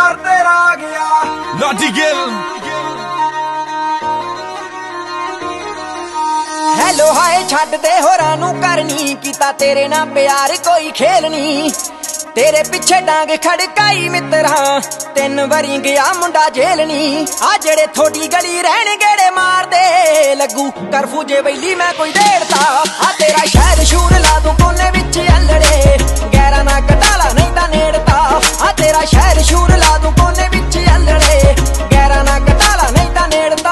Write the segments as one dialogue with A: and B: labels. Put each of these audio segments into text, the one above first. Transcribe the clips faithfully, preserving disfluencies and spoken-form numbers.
A: यार तेरा आ गया
B: नॉटी गिल।
C: हेलो हाय छड्ड दे होरां नूं करनी कीता तेरे नाल प्यार कोई खेल नहीं तेरे पिछे डांग खड़काई मित्रा तीन वरी गया मुंडा जेल नहीं आ जेड़े थोड़ी गली रहन गेड़े मार दे लगू करफू जे बैली मैं कोई डेढ़ता आ तेरा शहर शूर ला दूं कोने विच अल्लड़े गैरा ना कटाला नहीं तां नेड़ता आ तेरा शहर शूर ला दूं कोने विच अल्लड़े गैरा ना कटाला नहीं तां नेड़ता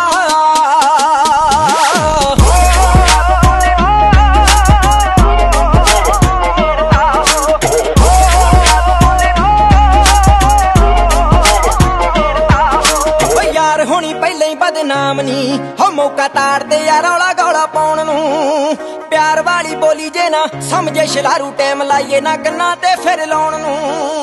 C: होनी पहले ही बदनाम नी हो मौका ताड़ते यार रौला गौला पाउण नूं प्यार वाली बोली जे ना समझे शलारू टाइम लाइए ना कन्ना ते फिर लाउण नूं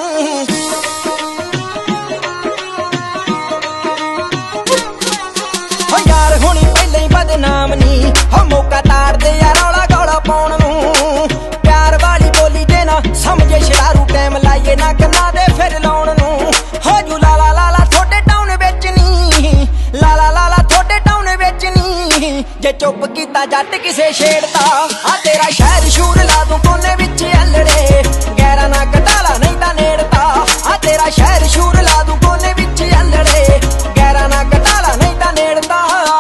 C: हो यार होनी पहले ही बदनाम नी हो मौका ताड़ते यार रौला गौला पाउण नूं प्यार वाली बोली जे ना समझे शलारू टाइम लाइए ना कन्ना ते फिर लाउण नूं हो जू लाला लाला थोड़े टाउन विच लाला लाला थोड़े टाउन विच नी जे चुप कीता जट किसे छेड़ता आ तेरा शहर शूर ला दूं कोने विच अल्लड़े गैरा ना कटाला नहीं तां नेड़ता आ तेरा शहर शूर ला दूं कोने विच अल्लड़े गैरा ना कटाला नहीं तां नेड़ता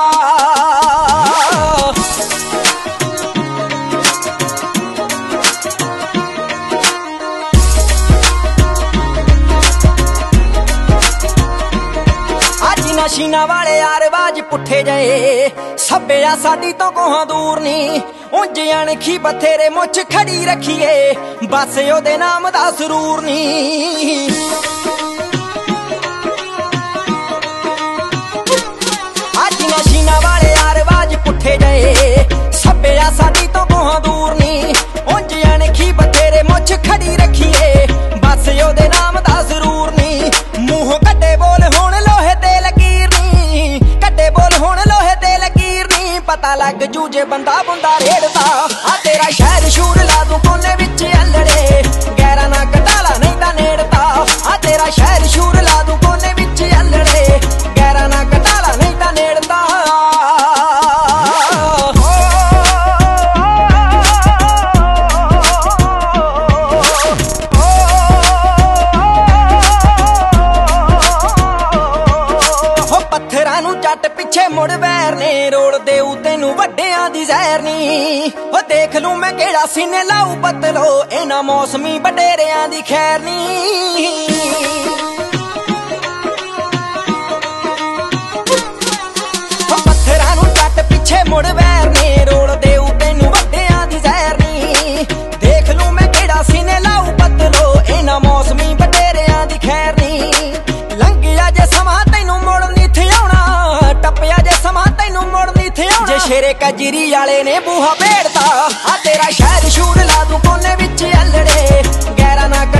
C: शीना वाले यार बाज पुठे जाए सभ्या साडी तो कोहां दूर नी उंज अणखी बथेरे मुछ खड़ी रखिए बस ओदे नाम दा सरूर नी आज ना शीना वाले यार बाज पुठे जाए सभ्या साडी तो कोहां दूर नी उंज अणखी बथेरे मुछ खड़ी रखिए बस ओदे नाम दा सरूर नी मूंह कटे बोल हुण लोहे ते कटे बोल हुण लोहे ते लकीर नी पता लग जू जे बंदा बुंदा रेड़दा आ तेरा शहर शूर ला दूं कोने विच अल्लड़े गैरा ना कटाला नहीं तां नेड़ता आ तेरा शहर शूर ला दूं कोने विच अल्लड़े गैरा ना कटाला नहीं तां नेड़ता जट पिछे मुड़ वैर ने रोल देऊ तेनू वड्डियां दी जहर नी ओ देख लूं मैं केड़ा सीने लाऊ पतलो इना मौसमी बडेरियां दी खैर नी पत्थरां नू जट पिछे मुड़ वैर ने रोल देऊ तेनू वड्डियां दी जहर नी देख लूं मैं केड़ा सीने लाऊ पतलो इना मौसमी बडेरियां दी खैर नी लंघिया जे समा तैनू मुड़ नी थियाउणा टप्पिया जे समा तैनू मुड़ नी थियाउणा जे शेरे कजरी वाले ने बूहा भेड़ता आ तेरा शहर शूर ला दूं कोने विच अल्लड़े गैरा ना